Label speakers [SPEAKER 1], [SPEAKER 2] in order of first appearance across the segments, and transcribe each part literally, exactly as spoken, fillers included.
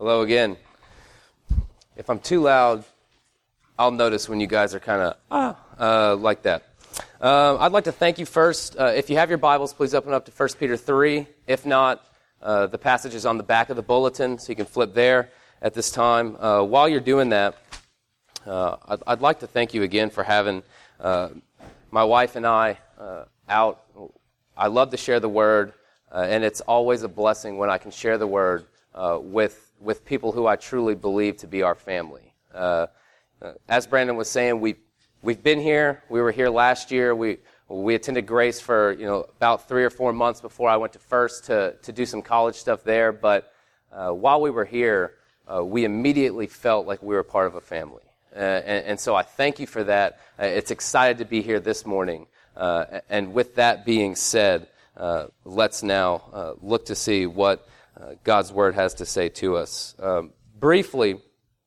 [SPEAKER 1] Hello again. If I'm too loud, I'll notice when you guys are kind of ah, uh, like that. Um, I'd like to thank you first. Uh, if you have your Bibles, please open up to First Peter three. If not, uh, the passage is on the back of the bulletin, so you can flip there at this time. Uh, while you're doing that, uh, I'd, I'd like to thank you again for having uh, my wife and I uh, out. I love to share the Word, uh, and it's always a blessing when I can share the Word uh, with with people who I truly believe to be our family. Uh, uh, as Brandon was saying, we we've been here. We were here last year. We we attended Grace for you know about three or four months before I went to First to to do some college stuff there. But uh, while we were here, uh, we immediately felt like we were part of a family, uh, and, and so I thank you for that. Uh, it's excited to be here this morning. Uh, and with that being said, uh, let's now uh, look to see what Uh, God's Word has to say to us. Um, briefly,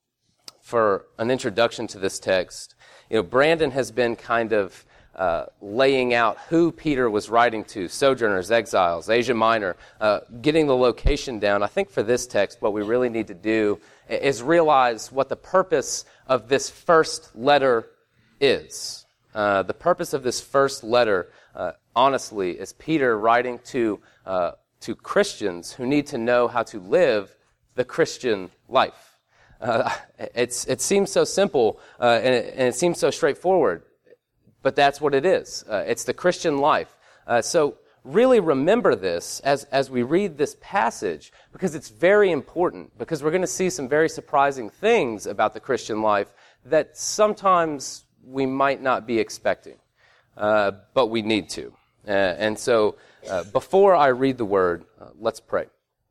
[SPEAKER 1] for an introduction to this text, you know, Brandon has been kind of uh, laying out who Peter was writing to, sojourners, exiles, Asia Minor, uh, getting the location down. I think for this text, what we really need to do is realize what the purpose of this first letter is. Uh, the purpose of this first letter, uh, honestly, is Peter writing to uh, to Christians who need to know how to live the Christian life. Uh, it's, it seems so simple, uh, and, it, and it seems so straightforward, but that's what it is. Uh, it's the Christian life. Uh, so really remember this as, as we read this passage, because it's very important, because we're going to see some very surprising things about the Christian life that sometimes we might not be expecting, uh, but we need to. Uh, and so uh, before I read the Word, uh, let's pray.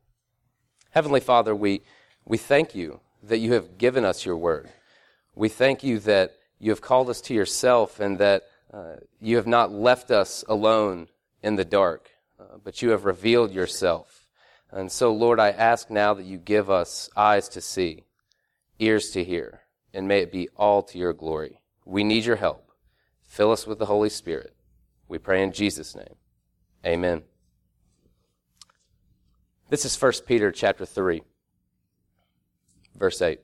[SPEAKER 1] Heavenly Father, we we thank you that you have given us your Word. We thank you that you have called us to yourself and that uh, you have not left us alone in the dark, uh, but you have revealed yourself. And so, Lord, I ask now that you give us eyes to see, ears to hear, and may it be all to your glory. We need your help. Fill us with the Holy Spirit. We pray in Jesus' name. Amen. This is First Peter chapter three, verse eight.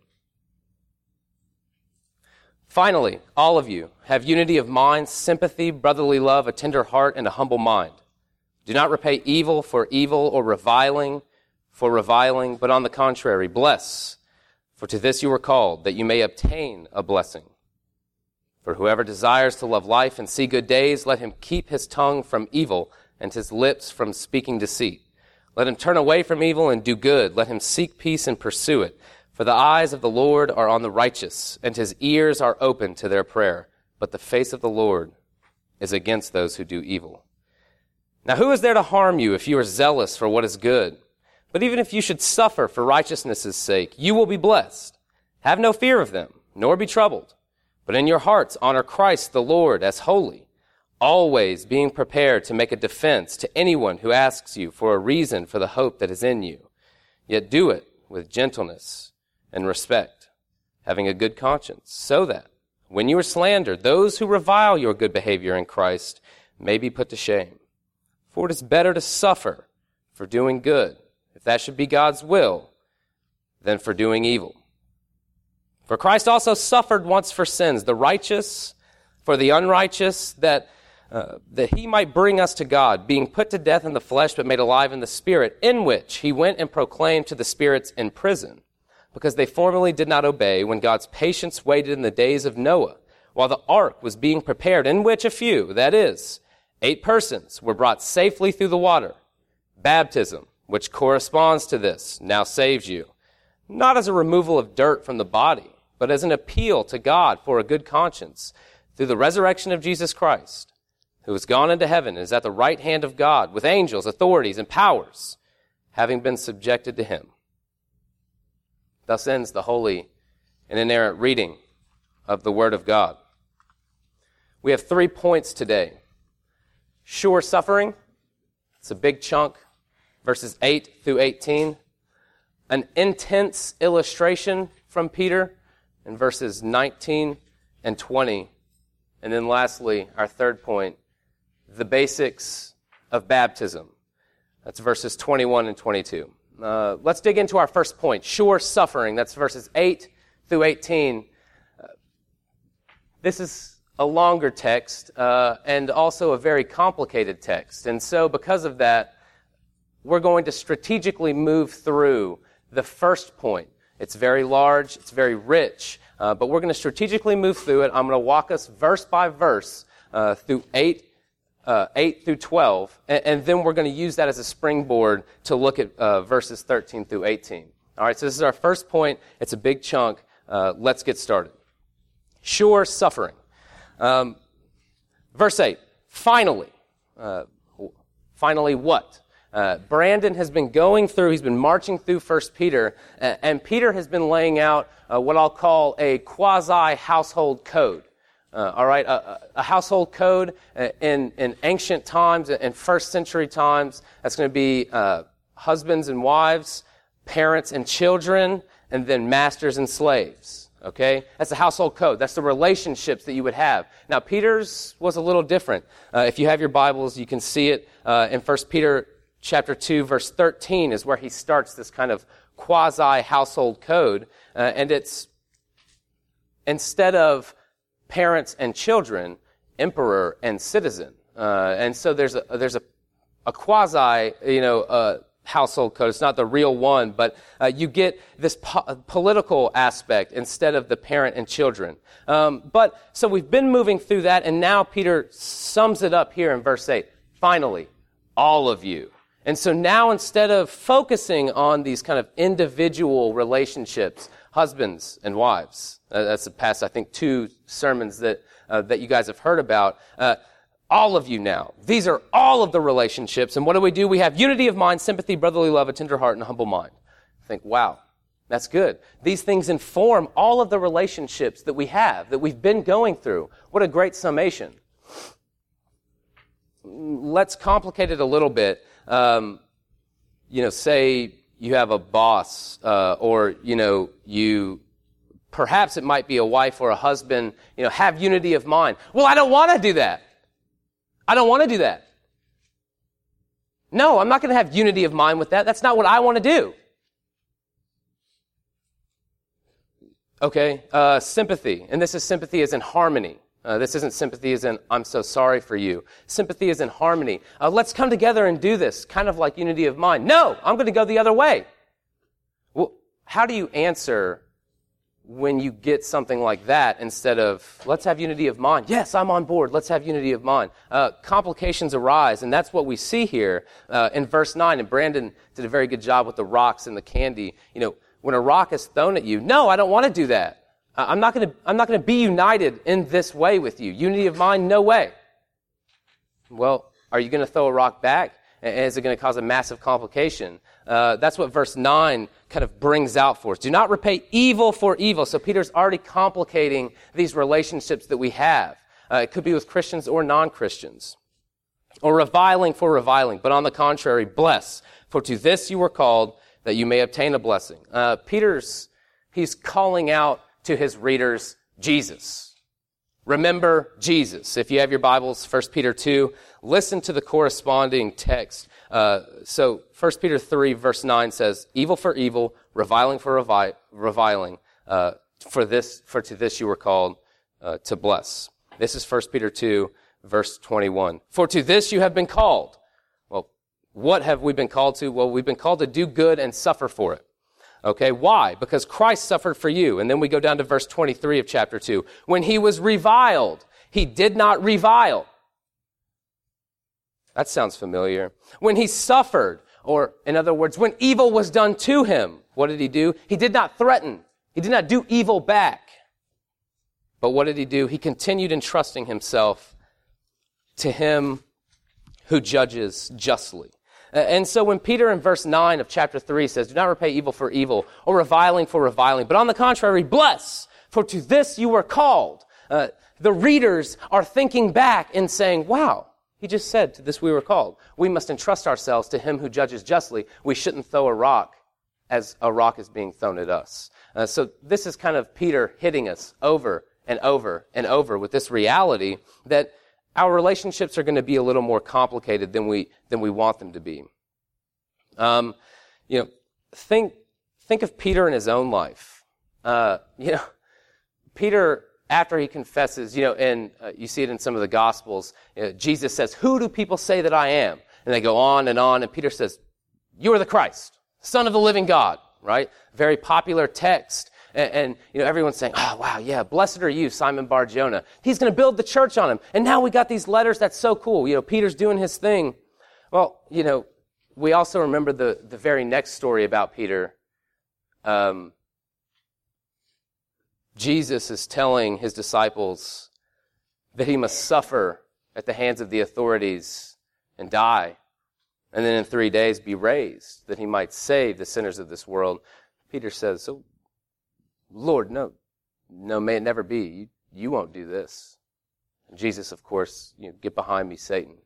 [SPEAKER 1] Finally, all of you have unity of mind, sympathy, brotherly love, a tender heart, and a humble mind. Do not repay evil for evil or reviling for reviling, but on the contrary, bless. For to this you were called, that you may obtain a blessing. For whoever desires to love life and see good days, let him keep his tongue from evil and his lips from speaking deceit. Let him turn away from evil and do good. Let him seek peace and pursue it. For the eyes of the Lord are on the righteous, and his ears are open to their prayer. But the face of the Lord is against those who do evil. Now who is there to harm you if you are zealous for what is good? But even if you should suffer for righteousness' sake, you will be blessed. Have no fear of them, nor be troubled. But in your hearts honor Christ the Lord as holy, always being prepared to make a defense to anyone who asks you for a reason for the hope that is in you. Yet do it with gentleness and respect, having a good conscience, so that when you are slandered, those who revile your good behavior in Christ may be put to shame. For it is better to suffer for doing good, if that should be God's will, than for doing evil. For Christ also suffered once for sins, the righteous for the unrighteous, that uh, that he might bring us to God, being put to death in the flesh but made alive in the Spirit, in which he went and proclaimed to the spirits in prison, because they formerly did not obey when God's patience waited in the days of Noah, while the ark was being prepared, in which a few, that is, eight persons, were brought safely through the water. Baptism, which corresponds to this, now saves you, not as a removal of dirt from the body, but as an appeal to God for a good conscience through the resurrection of Jesus Christ, who has gone into heaven and is at the right hand of God with angels, authorities, and powers, having been subjected to him. Thus ends the holy and inerrant reading of the Word of God. We have three points today. Sure suffering, it's a big chunk, verses eight through eighteen. An intense illustration from Peter, in verses nineteen and twenty. And then lastly, our third point, the basics of baptism. That's verses twenty-one and twenty-two. Uh, let's dig into our first point, sure suffering. That's verses eight through eighteen. Uh, this is a longer text uh, and also a very complicated text. And so because of that, we're going to strategically move through the first point. It's very large, it's very rich, uh, but we're going to strategically move through it. I'm going to walk us verse by verse uh, through eight Uh, eight through twelve, and, and then we're going to use that as a springboard to look at uh, verses thirteen through eighteen. All right, so this is our first point. It's a big chunk. Uh, let's get started. Sure suffering. Um, verse eight, finally. Uh, finally what? Uh, Brandon has been going through, he's been marching through First Peter, uh, and Peter has been laying out uh, what I'll call a quasi-household code. Uh, all right, a, a household code in, in ancient times, in first century times, that's going to be uh, husbands and wives, parents and children, and then masters and slaves. Okay, that's the household code. That's the relationships that you would have. Now, Peter's was a little different. Uh, if you have your Bibles, you can see it uh, in First Peter chapter two, verse thirteen, is where he starts this kind of quasi household code, uh, and it's instead of parents and children, emperor and citizen. Uh, and so there's a, there's a, a quasi, you know, uh, household code. It's not the real one, but uh, you get this po- political aspect instead of the parent and children. Um, but so we've been moving through that, and now Peter sums it up here in verse eight. Finally, all of you. And so now instead of focusing on these kind of individual relationships, husbands and wives, Uh, that's the past, I think, two sermons that uh, that you guys have heard about. Uh, all of you now. These are all of the relationships. And what do we do? We have unity of mind, sympathy, brotherly love, a tender heart, and a humble mind. I think, wow, that's good. These things inform all of the relationships that we have, that we've been going through. What a great summation. Let's complicate it a little bit. Um, you know, say you have a boss, uh, or, you know, you... Perhaps it might be a wife or a husband, you know, have unity of mind. Well, I don't want to do that. I don't want to do that. No, I'm not going to have unity of mind with that. That's not what I want to do. Okay, uh, sympathy. And this is sympathy as in harmony. Uh, this isn't sympathy as in, I'm so sorry for you. Sympathy is in harmony. Uh, let's come together and do this, kind of like unity of mind. No, I'm going to go the other way. Well, how do you answer when you get something like that instead of, let's have unity of mind? Yes, I'm on board. Let's have unity of mind. Uh, complications arise, and that's what we see here uh, in verse nine. And Brandon did a very good job with the rocks and the candy. You know, when a rock is thrown at you, no, I don't want to do that. Uh, I'm not going to. I'm not going to be united in this way with you. Unity of mind, no way. Well, are you going to throw a rock back? And is it going to cause a massive complication? Uh, that's what verse nine kind of brings out for us. Do not repay evil for evil. So Peter's already complicating these relationships that we have. Uh, it could be with Christians or non-Christians. Or reviling for reviling. But on the contrary, bless. For to this you were called, that you may obtain a blessing. Uh, Peter's, he's calling out to his readers, Jesus. Remember Jesus. If you have your Bibles, First Peter two, listen to the corresponding text. Uh, so First Peter three, verse nine says, evil for evil, reviling for revi- reviling. Uh, for this, for to this you were called uh, to bless. This is First Peter two, verse twenty-one. For to this you have been called. Well, what have we been called to? Well, we've been called to do good and suffer for it. Okay, why? Because Christ suffered for you. And then we go down to verse twenty-three of chapter two. When he was reviled, he did not revile. That sounds familiar. When he suffered, or in other words, when evil was done to him, what did he do? He did not threaten. He did not do evil back. But what did he do? He continued entrusting himself to him who judges justly. And so when Peter in verse nine of chapter three says, do not repay evil for evil, or reviling for reviling, but on the contrary, bless, for to this you were called. Uh, the readers are thinking back and saying, wow, he just said, to this we were called. We must entrust ourselves to him who judges justly. We shouldn't throw a rock as a rock is being thrown at us. Uh, so this is kind of Peter hitting us over and over and over with this reality that our relationships are going to be a little more complicated than we than we want them to be. Um, you know, think think of Peter in his own life. Uh, you know, Peter, after he confesses, you know, and uh, you see it in some of the Gospels, you know, Jesus says, "Who do people say that I am?" And they go on and on, and Peter says, "You are the Christ, Son of the living God," right? Very popular text. And, and, you know, everyone's saying, "Oh, wow, yeah, blessed are you, Simon Bar-Jonah. He's going to build the church on him." And now we got these letters. That's so cool. You know, Peter's doing his thing. Well, you know, we also remember the, the very next story about Peter. Um, Jesus is telling his disciples that he must suffer at the hands of the authorities and die, and then in three days be raised, that he might save the sinners of this world. Peter says, "So, Lord, no, no, may it never be. You, you won't do this." And Jesus, of course, you know, "Get behind me, Satan."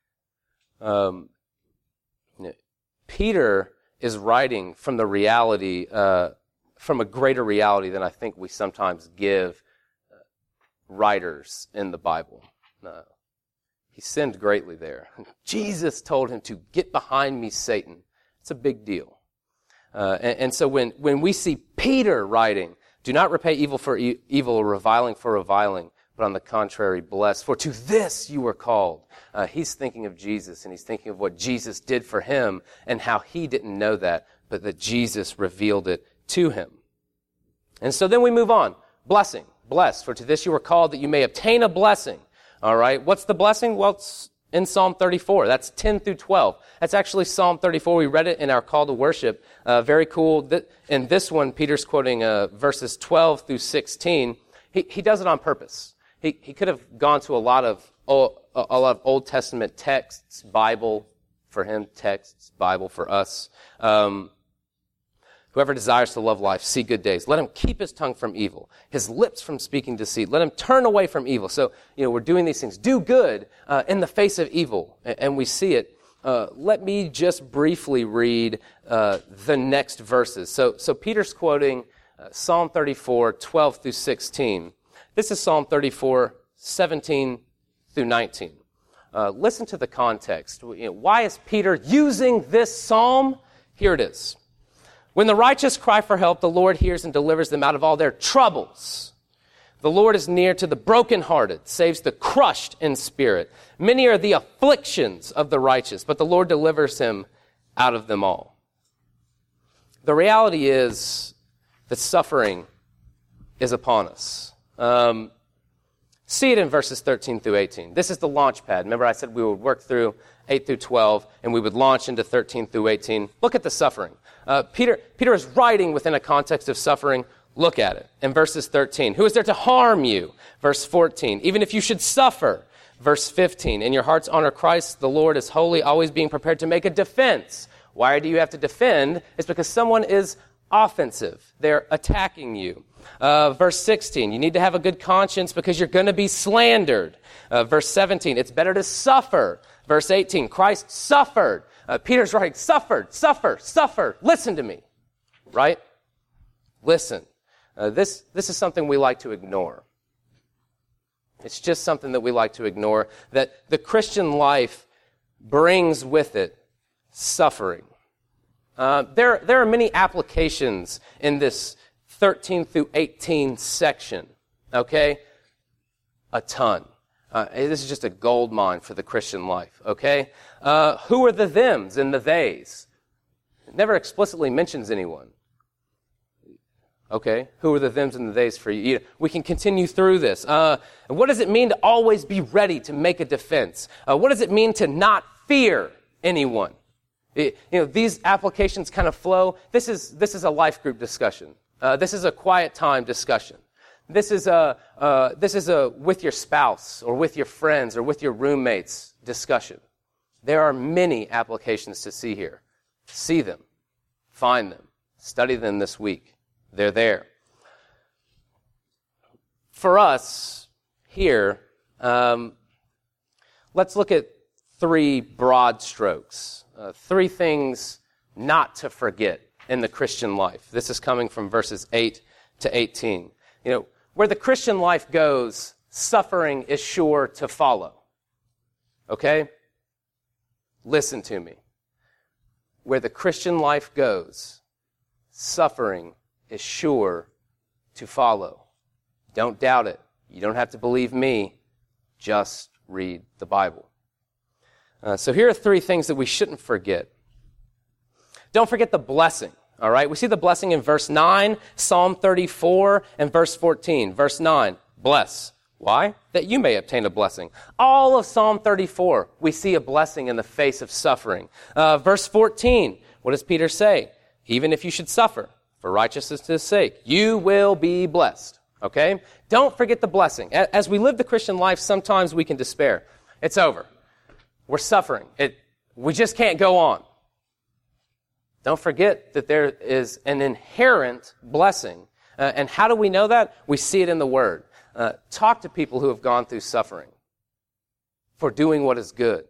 [SPEAKER 1] Um, you know, Peter is writing from the reality, uh, from a greater reality than I think we sometimes give uh, writers in the Bible. Uh, he sinned greatly there. Jesus told him to "get behind me, Satan." It's a big deal. Uh, and, and so when, when we see Peter writing, "Do not repay evil for e- evil or reviling for reviling, but on the contrary, bless. For to this you were called." Uh, he's thinking of Jesus, and he's thinking of what Jesus did for him and how he didn't know that, but that Jesus revealed it to him. And so then we move on. Blessing. Bless. For to this you were called, that you may obtain a blessing. All right. What's the blessing? Well, it's in Psalm thirty-four. That's ten through twelve. That's actually Psalm thirty-four. We read it in our call to worship. Uh, very cool. In this one, Peter's quoting uh, verses twelve through sixteen. He, he does it on purpose. He, he could have gone to a lot of old, a lot of Old Testament texts, Bible for him, texts, Bible for us. Um, Whoever desires to love life, see good days. Let him keep his tongue from evil, his lips from speaking deceit. Let him turn away from evil. So, you know, we're doing these things. Do good uh, in the face of evil, and we see it. Uh, let me just briefly read uh, the next verses. So, so Peter's quoting uh, Psalm thirty-four, twelve through sixteen. This is Psalm thirty-four, seventeen through nineteen. Uh, listen to the context. You know, why is Peter using this psalm? Here it is. "When the righteous cry for help, the Lord hears and delivers them out of all their troubles. The Lord is near to the brokenhearted, saves the crushed in spirit. Many are the afflictions of the righteous, but the Lord delivers him out of them all." The reality is that suffering is upon us. Um, see it in verses thirteen through eighteen. This is the launch pad. Remember I said we would work through eight through twelve, and we would launch into thirteen through eighteen. Look at the suffering. Uh, Peter, Peter is writing within a context of suffering. Look at it. In verses thirteen, "Who is there to harm you?" Verse fourteen, "Even if you should suffer." Verse fifteen, "In your hearts honor Christ, the Lord is holy, always being prepared to make a defense." Why do you have to defend? It's because someone is offensive. They're attacking you. Uh, verse sixteen, "You need to have a good conscience because you're going to be slandered." Uh, verse seventeen, "It's better to suffer." Verse eighteen, "Christ suffered." Uh, Peter's writing, suffered, suffer, suffer. Listen to me, right? Listen. Uh, this, this is something we like to ignore. It's just something that we like to ignore, that the Christian life brings with it suffering. Uh, there, there are many applications in this thirteen through eighteen section, okay? A ton. Uh, this is just a gold mine for the Christian life, okay? Uh, who are the thems and the theys? It never explicitly mentions anyone. Okay, who are the thems and the theys for you? We can continue through this. Uh, what does it mean to always be ready to make a defense? Uh, what does it mean to not fear anyone? It, you know, these applications kind of flow. This is this is a life group discussion. Uh, this is a quiet time discussion. This is a uh, this is a with your spouse or with your friends or with your roommates discussion. There are many applications to see here. See them, find them, study them this week. They're there. For us here, um, let's look at three broad strokes, uh, three things not to forget in the Christian life. This is coming from verses eight to eighteen. You know, where the Christian life goes, suffering is sure to follow. Okay? Listen to me. Where the Christian life goes, suffering is sure to follow. Don't doubt it. You don't have to believe me. Just read the Bible. Uh, so here are three things that we shouldn't forget. Don't forget the blessing, all right? We see the blessing in verse nine, Psalm thirty-four, and verse fourteen. Verse nine, bless. Why? That you may obtain a blessing. All of Psalm thirty-four, we see a blessing in the face of suffering. Uh, verse fourteen, what does Peter say? Even if you should suffer for righteousness' sake, you will be blessed. Okay? Don't forget the blessing. As we live the Christian life, sometimes we can despair. It's over. We're suffering. It, we just can't go on. Don't forget that there is an inherent blessing. Uh, and how do we know that? We see it in the Word. Uh, talk to people who have gone through suffering for doing what is good.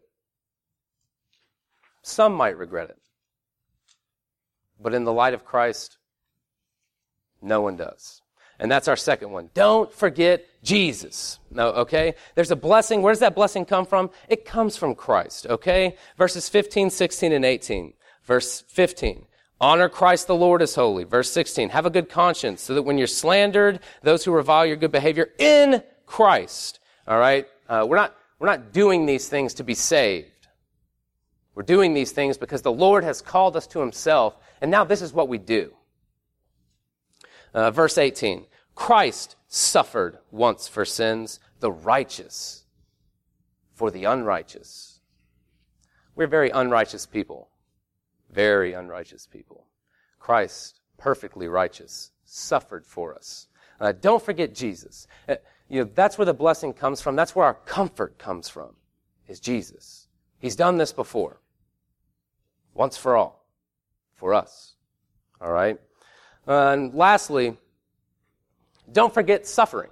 [SPEAKER 1] Some might regret it. But in the light of Christ, no one does. And that's our second one. Don't forget Jesus. No, okay? There's a blessing. Where does that blessing come from? It comes from Christ, okay? Verses fifteen, sixteen, and eighteen. Verse fifteen. Honor Christ the Lord as holy. Verse sixteen. Have a good conscience so that when you're slandered, those who revile your good behavior in Christ. All right? Uh, we're not, we're not doing these things to be saved. We're doing these things because the Lord has called us to himself, and now this is what we do. Uh, verse eighteen, Christ suffered once for sins, the righteous for the unrighteous. We're very unrighteous people. Very unrighteous people. Christ, perfectly righteous, suffered for us. Uh, don't forget Jesus. Uh, you know, that's where the blessing comes from. That's where our comfort comes from, is Jesus. He's done this before. Once for all. For us. All right? Uh, and lastly, don't forget suffering.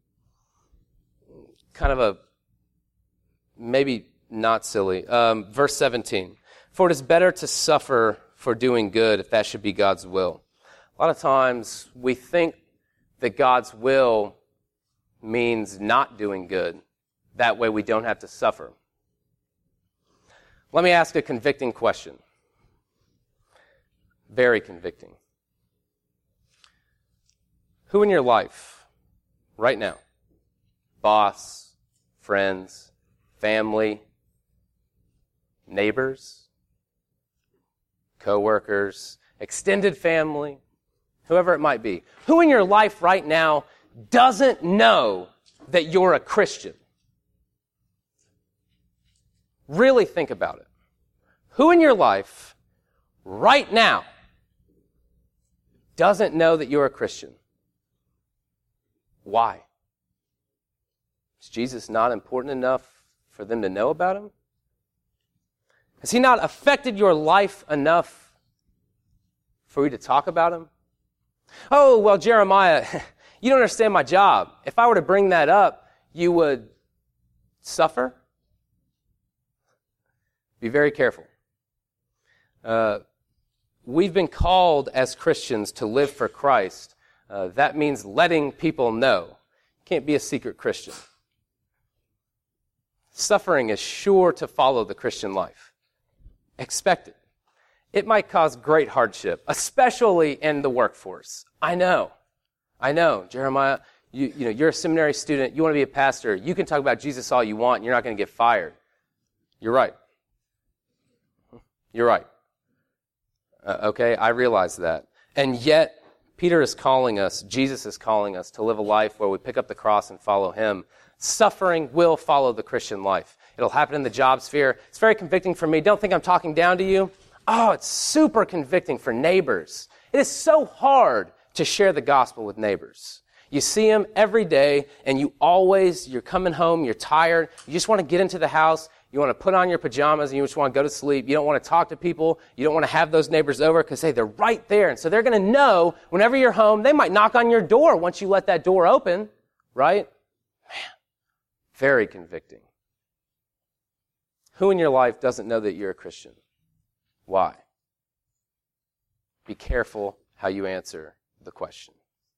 [SPEAKER 1] Kind of a, maybe not silly. Um, verse seventeen. For it is better to suffer for doing good if that should be God's will. A lot of times we think that God's will means not doing good. That way we don't have to suffer. Let me ask a convicting question. Very convicting. Who in your life, right now, boss, friends, family, neighbors, co-workers, extended family, whoever it might be, who in your life right now doesn't know that you're a Christian? Really think about it. Who in your life right now doesn't know that you're a Christian? Why? Is Jesus not important enough for them to know about him? Has he not affected your life enough for you to talk about him? Oh, well, Jeremiah, you don't understand my job. If I were to bring that up, you would suffer? Be very careful. Uh, we've been called as Christians to live for Christ. Uh, that means letting people know. You can't be a secret Christian. Suffering is sure to follow the Christian life. Expect it. It might cause great hardship, especially in the workforce. I know. I know. Jeremiah, you, you know, you're a seminary student. You want to be a pastor. You can talk about Jesus all you want, and you're not going to get fired. You're right. You're right. Uh, okay, I realize that. And yet, Peter is calling us, Jesus is calling us to live a life where we pick up the cross and follow him. Suffering will follow the Christian life. It'll happen in the job sphere. It's very convicting for me. Don't think I'm talking down to you. Oh, it's super convicting for neighbors. It is so hard to share the gospel with neighbors. You see them every day, and you always, you're coming home, you're tired, you just want to get into the house, you want to put on your pajamas, and you just want to go to sleep. You don't want to talk to people. You don't want to have those neighbors over because, hey, they're right there. And so they're going to know whenever you're home, they might knock on your door once you let that door open, right? Man, very convicting. Who in your life doesn't know that you're a Christian? Why? Be careful how you answer the question.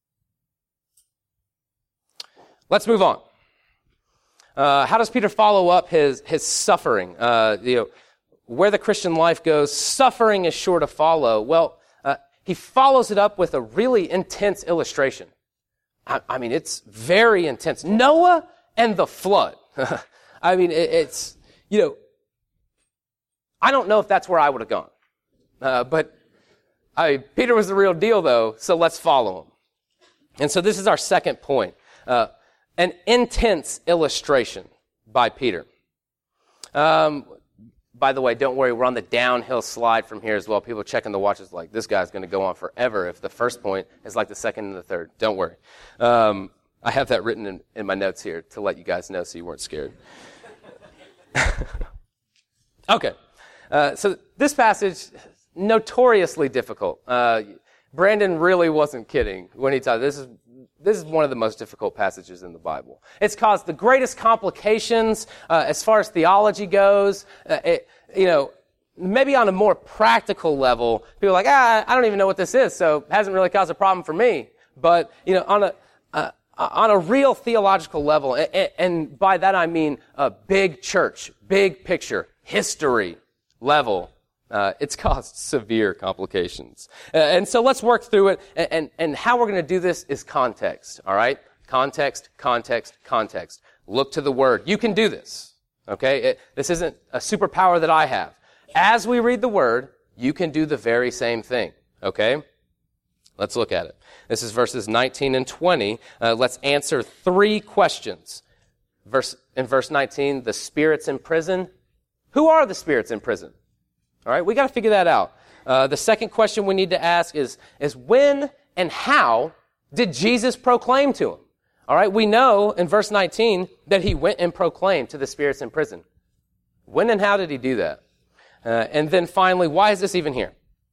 [SPEAKER 1] Let's move on. Uh, how does Peter follow up his his suffering? Uh, you know, where the Christian life goes, suffering is sure to follow. Well, uh, he follows it up with a really intense illustration. I, I mean, it's very intense. Noah and the flood. I mean, it, it's, you know, I don't know if that's where I would have gone. Uh, but I, Peter was the real deal, though, so let's follow him. And so this is our second point. Uh, an intense illustration by Peter. Um, by the way, don't worry, we're on the downhill slide from here as well. People checking the watches like, this guy's going to go on forever if the first point is like the second and the third. Don't worry. Um, I have that written in, in my notes here to let you guys know so you weren't scared. Okay. Uh, so this passage, notoriously difficult. Uh, Brandon really wasn't kidding when he taught. This is this is one of the most difficult passages in the Bible. It's caused the greatest complications uh, as far as theology goes. Uh, it, you know, maybe on a more practical level, people are like, ah, I don't even know what this is, so it hasn't really caused a problem for me. But you know, on a uh, on a real theological level, and, and by that I mean a big church, big picture, history level. Uh, it's caused severe complications. Uh, and so let's work through it. And, and, and how we're going to do this is context. All right? Context, context, context. Look to the Word. You can do this. Okay? It, this isn't a superpower that I have. As we read the Word, you can do the very same thing. Okay? Let's look at it. This is verses nineteen and twenty. Uh, let's answer three questions. Verse, in verse nineteen, the spirits in prison. Who are the spirits in prison? All right, we got to figure that out. Uh, the second question we need to ask is, is when and how did Jesus proclaim to him? All right, we know in verse nineteen that he went and proclaimed to the spirits in prison. When and how did he do that? Uh, and then finally, why is this even here?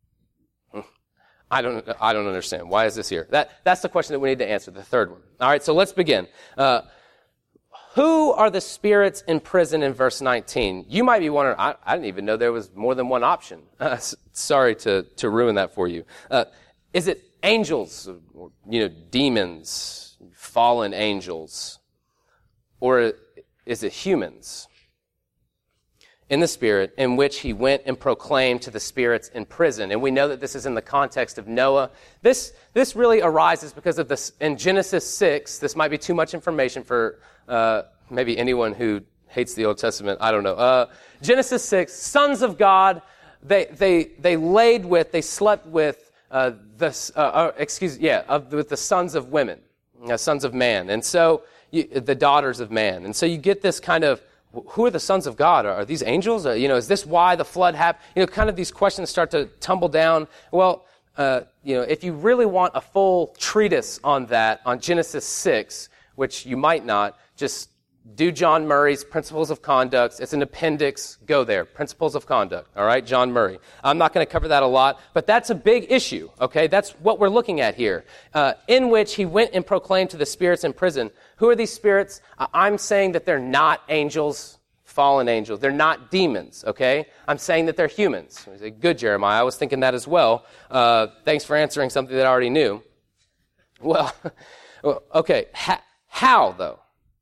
[SPEAKER 1] I don't, I don't understand. Why is this here? That, that's the question that we need to answer, the third one. All right, so let's begin. Uh, Who are the spirits in prison in verse nineteen? You might be wondering, I, I didn't even know there was more than one option. Uh, sorry to, to ruin that for you. Uh, is it angels, or, you know, demons, fallen angels? Or is it humans in the spirit in which he went and proclaimed to the spirits in prison? And we know that this is in the context of Noah. This, this really arises because of this, in Genesis six, this might be too much information for Uh, maybe anyone who hates the Old Testament. I don't know. Uh, Genesis six, sons of God, they they they laid with, they slept with uh, the uh, uh, excuse yeah, of, with the sons of women, uh, sons of man, and so you, the daughters of man, and so you get this kind of, who are the sons of God? Are, are these angels? Uh, you know, is this why the flood happened? You know, kind of these questions start to tumble down. Well, uh, you know, if you really want a full treatise on that, on Genesis six, which you might not. Just do John Murray's Principles of Conduct. It's an appendix. Go there. Principles of Conduct. All right, John Murray. I'm not going to cover that a lot, but that's a big issue, okay? That's what we're looking at here, uh, in which he went and proclaimed to the spirits in prison. Who are these spirits? I'm saying that they're not angels, fallen angels. They're not demons, okay? I'm saying that they're humans. I say, good, Jeremiah. I was thinking that as well. Uh, thanks for answering something that I already knew. Well, okay. Ha- how, though?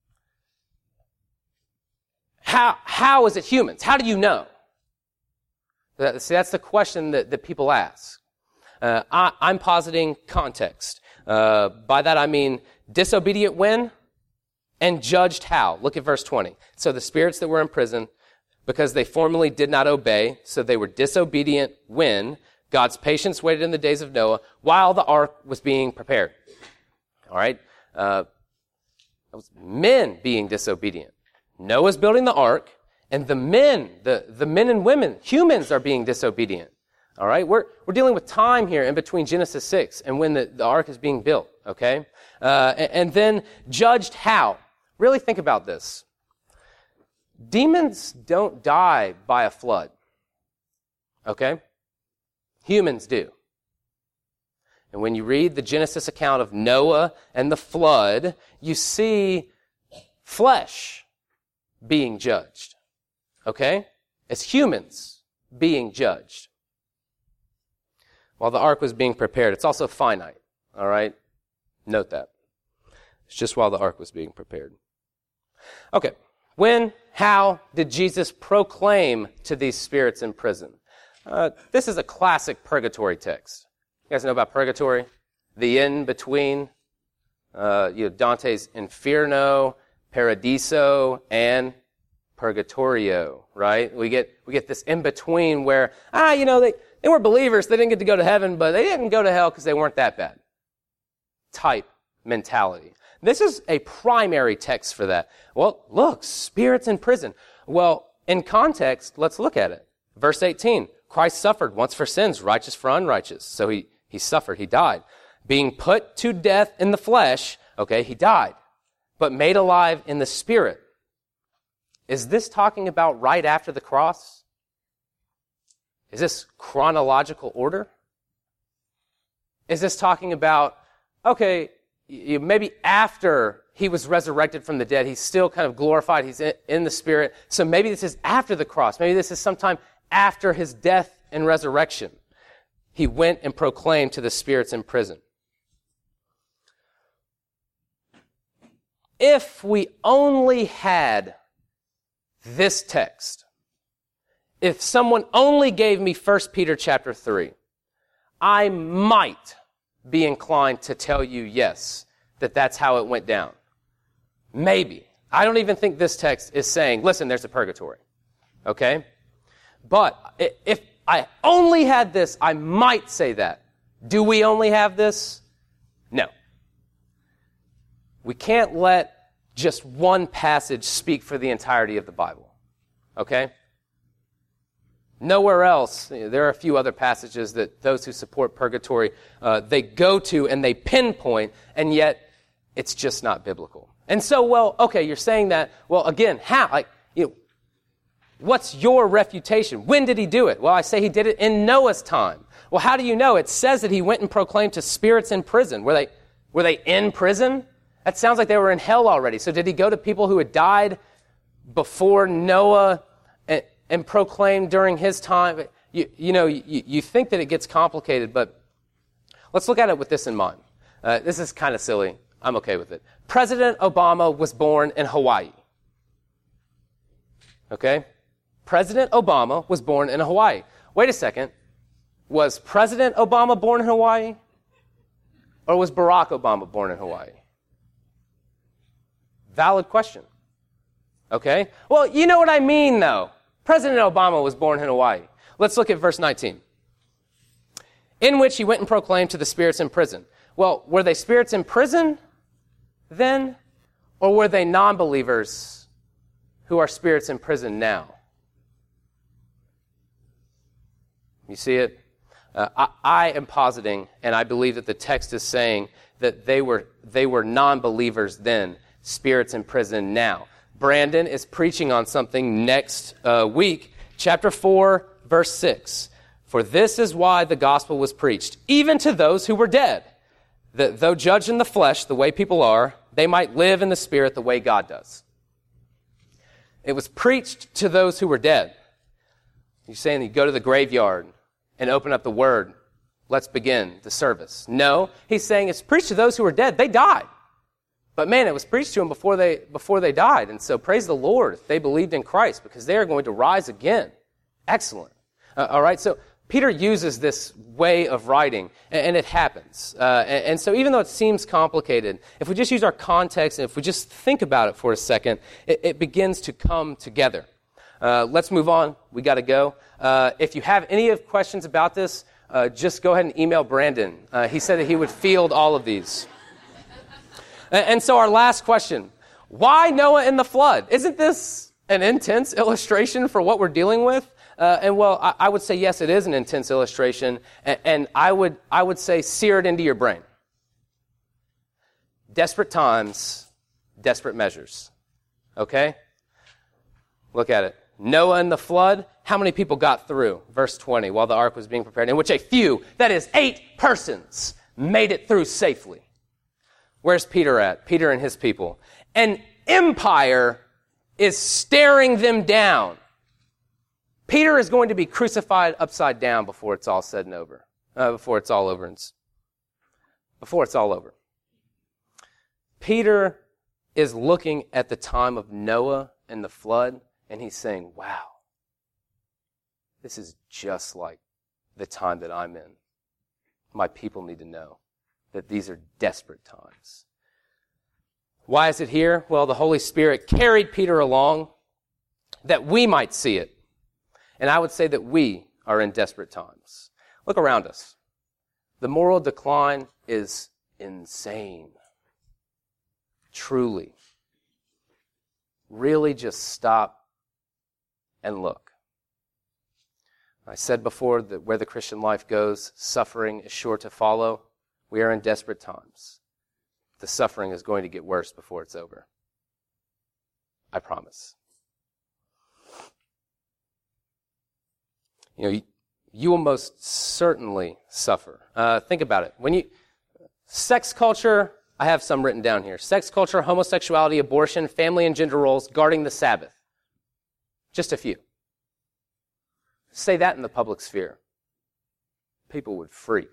[SPEAKER 1] How, how is it humans? How do you know? That, see, that's the question that, that people ask. Uh, I, I'm positing context. Uh, by that I mean disobedient when and judged how. Look at verse twenty. So the spirits that were in prison, because they formerly did not obey, so they were disobedient when God's patience waited in the days of Noah while the ark was being prepared. All right? Uh, it was men being disobedient. Noah's building the ark, and the men, the, the men and women, humans are being disobedient. All right? We're, we're dealing with time here in between Genesis six and when the, the ark is being built, okay? Uh, and, and then judged how? Really think about this. Demons don't die by a flood, okay? Humans do. And when you read the Genesis account of Noah and the flood, you see flesh being judged, okay? As humans being judged. While the ark was being prepared, it's also finite, all right? Note that. It's just while the ark was being prepared. Okay, when, how did Jesus proclaim to these spirits in prison? Uh, this is a classic purgatory text. You guys know about purgatory? The in-between. Uh, you know, Dante's Inferno, Paradiso, and Purgatorio, right? We get we get this in-between where, ah, you know, they, they were believers, they didn't get to go to heaven, but they didn't go to hell because they weren't that bad. Type mentality. This is a primary text for that. Well, look, spirits in prison. Well, in context, let's look at it. Verse eighteen, Christ suffered once for sins, righteous for unrighteous. So he, he suffered, he died. Being put to death in the flesh, okay, he died, but made alive in the spirit. Is this talking about right after the cross? Is this chronological order? Is this talking about, okay, maybe after he was resurrected from the dead, he's still kind of glorified, he's in the spirit, so maybe this is after the cross, maybe this is sometime after his death and resurrection. He went and proclaimed to the spirits in prison. If we only had this text, if someone only gave me First Peter chapter three, I might be inclined to tell you, yes, that that's how it went down. Maybe. I don't even think this text is saying, listen, there's a purgatory. Okay? But if I only had this, I might say that. Do we only have this? No. We can't let just one passage speak for the entirety of the Bible. Okay? Nowhere else, there are a few other passages that those who support purgatory, uh, they go to and they pinpoint, and yet it's just not biblical. And so, well, okay, you're saying that, well, again, how? Like, you know, what's your refutation? When did he do it? Well, I say he did it in Noah's time. Well, how do you know? It says that he went and proclaimed to spirits in prison. Were they, were they in prison? That sounds like they were in hell already. So did he go to people who had died before Noah and, and proclaim during his time? You, you know, you, you think that it gets complicated, but let's look at it with this in mind. Uh, this is kind of silly. I'm okay with it. President Obama was born in Hawaii. Okay? President Obama was born in Hawaii. Wait a second. Was President Obama born in Hawaii? Or was Barack Obama born in Hawaii? Valid question. Okay? Well, you know what I mean, though. President Obama was born in Hawaii. Let's look at verse nineteen. In which he went and proclaimed to the spirits in prison. Well, were they spirits in prison then? Or were they non-believers who are spirits in prison now? You see it? Uh, I, I am positing, and I believe that the text is saying that they were they were non-believers then, spirits in prison now. Brandon is preaching on something next uh, week, chapter four, verse six. For this is why the gospel was preached, even to those who were dead, that though judged in the flesh the way people are, they might live in the spirit the way God does. It was preached to those who were dead. You're saying you go to the graveyard and open up the word, let's begin the service. No, he's saying it's preached to those who were dead. They died. But man, it was preached to them before they before they died. And so praise the Lord if they believed in Christ, because they are going to rise again. Excellent. Uh, all right, so Peter uses this way of writing, and, and it happens. Uh, and, and so even though it seems complicated, if we just use our context, and if we just think about it for a second, it, it begins to come together. Uh, let's move on. We got to go. Uh, if you have any of questions about this, uh, just go ahead and email Brandon. Uh, he said that he would field all of these. and, and so our last question, why Noah and the flood? Isn't this an intense illustration for what we're dealing with? Uh, and well, I, I would say, yes, it is an intense illustration. And, and I would I would say sear it into your brain. Desperate times, desperate measures. Okay? Look at it. Noah and the flood, how many people got through? Verse twenty, while the ark was being prepared, in which a few, that is eight persons, made it through safely. Where's Peter at? Peter and his people. An empire is staring them down. Peter is going to be crucified upside down before it's all said and over. Uh, before it's all over. And, before it's all over. Peter is looking at the time of Noah and the flood, and he's saying, wow, this is just like the time that I'm in. my people need to know that these are desperate times. Why is it here? Well, the Holy Spirit carried Peter along that we might see it. And I would say that we are in desperate times. Look around us. The moral decline is insane. Truly. Really just stop and look. I said before that where the Christian life goes, suffering is sure to follow. We are in desperate times. The suffering is going to get worse before it's over. I promise. You know, you, you will most certainly suffer. Uh, think about it. When you, sex culture, I have some written down here. Sex culture, homosexuality, abortion, family and gender roles, guarding the Sabbath. Just a few. Say that in the public sphere. People would freak.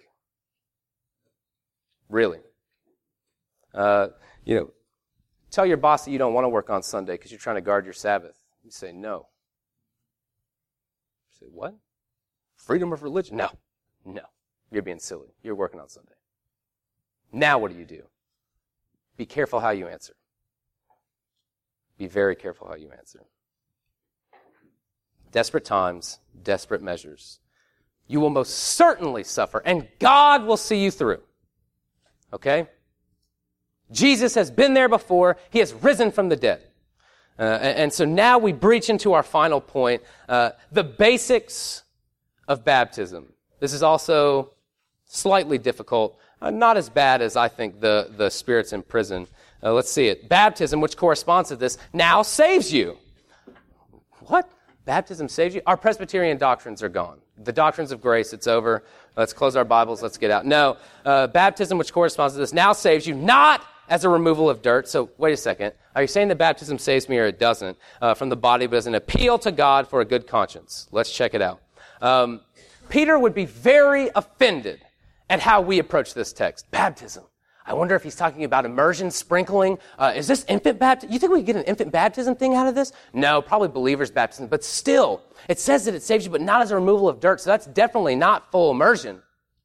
[SPEAKER 1] Really. Uh, you know, tell your boss that you don't want to work on Sunday because you're trying to guard your Sabbath. You say, no. You say, what? Freedom of religion? No. No. You're being silly. You're working on Sunday. Now what do you do? Be careful how you answer. Be very careful how you answer. Desperate times, desperate measures. You will most certainly suffer, and God will see you through. Okay? Jesus has been there before. He has risen from the dead. Uh, and, and so now we breach into our final point, uh, the basics of baptism. This is also slightly difficult, uh, not as bad as I think the, the spirits in prison. Uh, let's see it. Baptism, which corresponds to this, now saves you. What? Baptism saves you? Our Presbyterian doctrines are gone. The doctrines of grace, it's over. Let's close our Bibles. Let's get out. No, uh, baptism, which corresponds to this, now saves you, not as a removal of dirt. So wait a second. Are you saying that baptism saves me or it doesn't uh, from the body, but as an appeal to God for a good conscience? Let's check it out. Um, Peter would be very offended at how we approach this text. Baptism. I wonder if he's talking about immersion, sprinkling. Uh, is this infant baptism? You think we could get an infant baptism thing out of this? No, probably believer's baptism. But still, it says that it saves you, but not as a removal of dirt. So that's definitely not full immersion.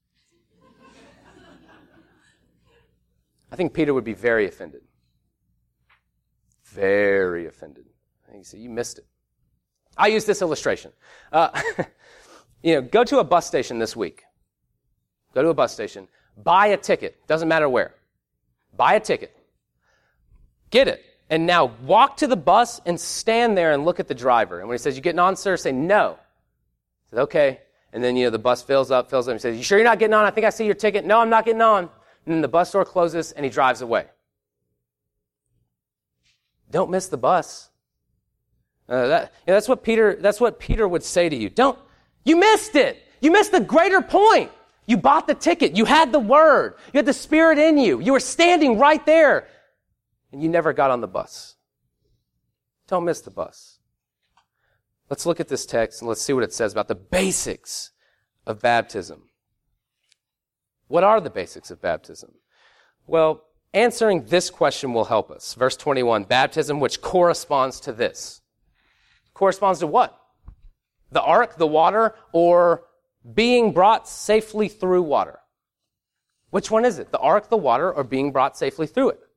[SPEAKER 1] I think Peter would be very offended. Very offended. I think he said, you missed it. I use this illustration. Uh, you know, go to a bus station this week. Go to a bus station. Buy a ticket. Doesn't matter where. Buy a ticket. Get it. And now walk to the bus and stand there and look at the driver. And when he says, you getting on, sir? Say, no. He says, okay. And then, you know, the bus fills up, fills up. And he says, you sure you're not getting on? I think I see your ticket. No, I'm not getting on. And then the bus door closes and he drives away. Don't miss the bus. Uh, that, you know, that's what Peter, that's what Peter would say to you. Don't, you missed it. You missed the greater point. You bought the ticket. You had the word. You had the Spirit in you. You were standing right there. And you never got on the bus. Don't miss the bus. Let's look at this text and let's see what it says about the basics of baptism. What are the basics of baptism? Well, answering this question will help us. Verse twenty-one, baptism which corresponds to this. Corresponds to what? The ark, the water, or being brought safely through water? Which one is it? The ark, the water, or being brought safely through it?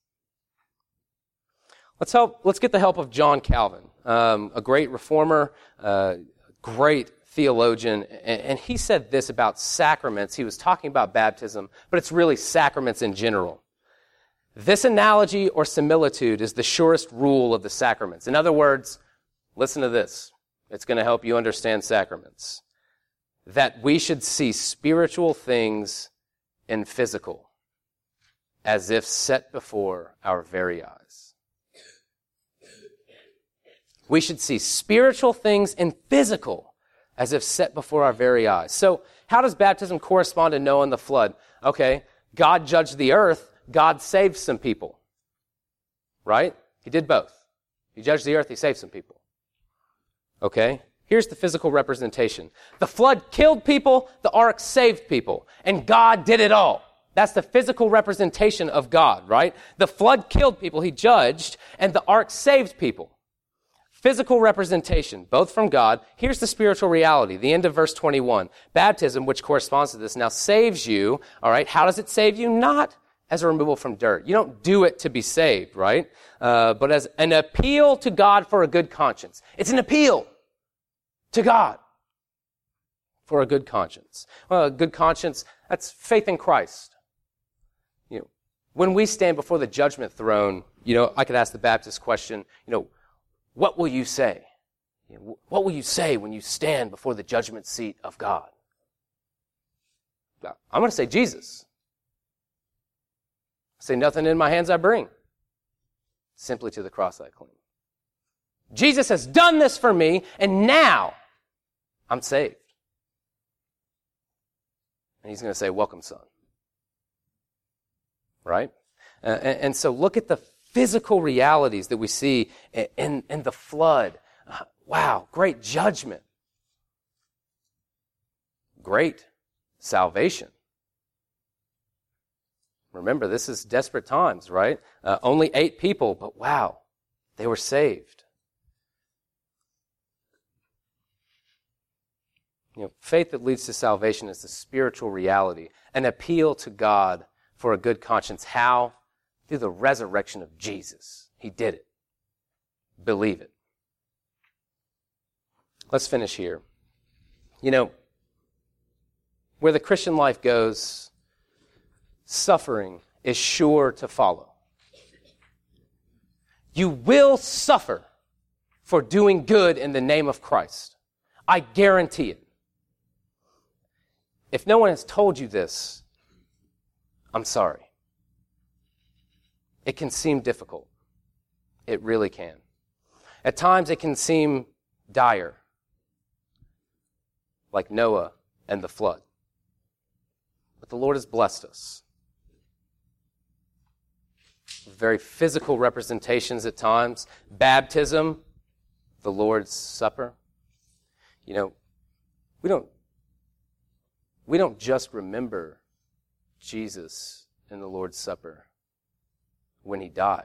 [SPEAKER 1] Let's help. Let's get the help of John Calvin, um, a great reformer, uh, great theologian, and, and he said this about sacraments. He was talking about baptism, but it's really sacraments in general. This analogy or similitude is the surest rule of the sacraments. In other words, listen to this. It's going to help you understand sacraments. That we should see spiritual things in physical, as if set before our very eyes. We should see spiritual things in physical, as if set before our very eyes. So, how does baptism correspond to Noah and the flood? Okay, God judged the earth, God saved some people. Right? He did both. He judged the earth, he saved some people. Okay? Here's the physical representation. The flood killed people, the ark saved people, and God did it all. That's the physical representation of God, right? The flood killed people, he judged, and the ark saved people. physical representation, both from God. Here's the spiritual reality, the end of verse twenty-one. Baptism, which corresponds to this, now saves you, all right? How does it save you? Not as a removal from dirt. You don't do it to be saved, right? Uh, but as an appeal to God for a good conscience. It's an appeal to God for a good conscience. Well, a good conscience, that's faith in Christ. You know, when we stand before the judgment throne, you know, I could ask the Baptist question, you know, what will you say? You know, what will you say when you stand before the judgment seat of God? Now, I'm going to say Jesus. Say, nothing in my hands I bring. Simply to the cross I cling. Jesus has done this for me, and now I'm saved. And he's going to say, welcome, son. Right? Uh, and, and so look at the physical realities that we see in, in, in the flood. Uh, wow, great judgment. Great salvation. Remember, this is desperate times, right? Uh, only eight people, but wow, they were saved. You know, faith that leads to salvation is the spiritual reality, an appeal to God for a good conscience. How? Through the resurrection of Jesus. He did it. Believe it. Let's finish here. You know, where the Christian life goes, suffering is sure to follow. You will suffer for doing good in the name of Christ. I guarantee it. If no one has told you this, I'm sorry. It can seem difficult. It really can. At times it can seem dire, like Noah and the flood. But the Lord has blessed us. Very physical representations at times. Baptism, the Lord's Supper. You know, we don't we don't just remember Jesus in the Lord's Supper when he died.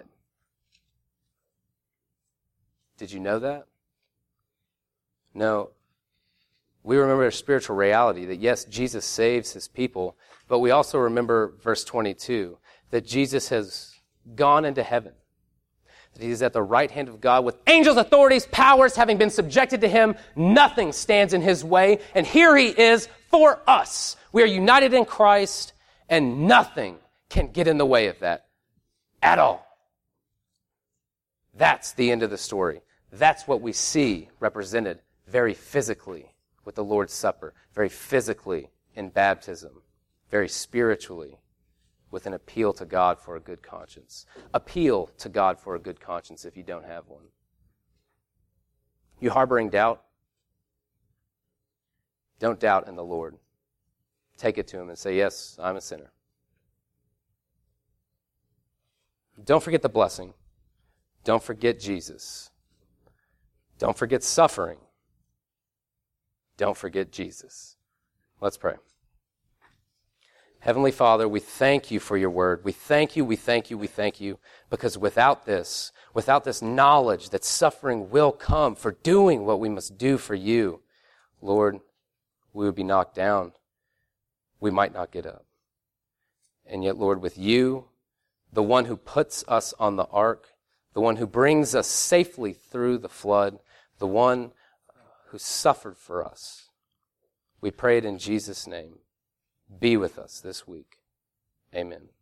[SPEAKER 1] Did you know that? No. We remember a spiritual reality that yes, Jesus saves his people, but we also remember verse twenty-two, that Jesus has gone into heaven, that he is at the right hand of God with angels, authorities, powers having been subjected to him. Nothing stands in his way, and here he is for us. We are united in Christ, and nothing can get in the way of that at all. That's the end of the story. That's what we see represented very physically with the Lord's Supper, very physically in baptism, very spiritually with an appeal to God for a good conscience. Appeal to God for a good conscience if you don't have one. You harboring doubt? Don't doubt in the Lord. Take it to him and say, yes, I'm a sinner. Don't forget the blessing. Don't forget Jesus. Don't forget suffering. Don't forget Jesus. Let's pray. Heavenly Father, we thank you for your word. We thank you, we thank you, we thank you, because without this, without this knowledge that suffering will come for doing what we must do for you, Lord, we would be knocked down. We might not get up. And yet, Lord, with you, the one who puts us on the ark, the one who brings us safely through the flood, the one who suffered for us, we pray it in Jesus' name. Be with us this week. Amen.